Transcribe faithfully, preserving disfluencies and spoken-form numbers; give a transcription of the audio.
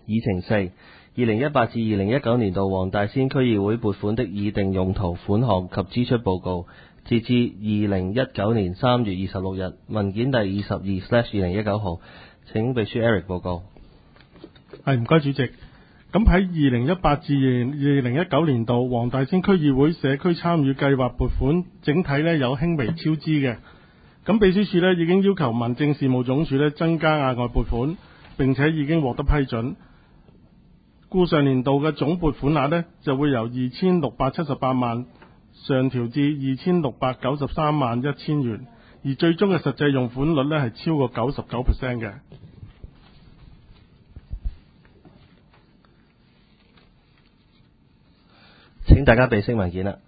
議程四，二零一八至二零一九年度黃大仙區議會撥款的擬定用途款項及支出報告，截至二零一九年三月二十六日，文件第二十二 slash 二零一九號，請秘書 Eric 報告。 係，唔該主席。咁喺二零一八至二零一九年度黃大仙區議會社區參與計劃撥款整體呢有輕微超支嘅。咁秘書處呢已經要求民政事務總署呢增加額外撥款，並且已經獲得批准。故上年度嘅總撥款額呢就會由二千六百七十八萬上調至二千六百九十三萬一千元，而最終嘅實際用款率呢係超過九十九 percent 嘅。 請大家備悉文件啦。